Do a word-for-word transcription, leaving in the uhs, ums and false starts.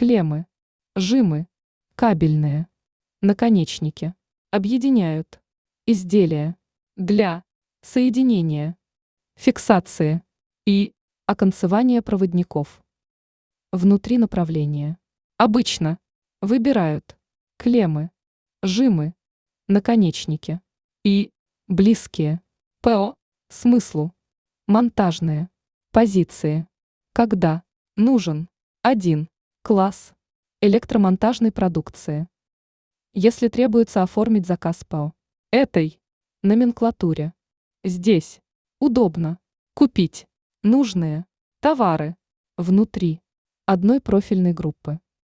клеммы, жимы, кабельные, наконечники, объединяют, изделия, для, соединения, фиксации и оконцевания проводников. Внутри направления. Обычно выбирают клеммы, жимы, наконечники и близкие по смыслу монтажные позиции, когда нужен один класс электромонтажной продукции. Если требуется оформить заказ по этой номенклатуре, здесь удобно купить нужные товары внутри одной профильной группы.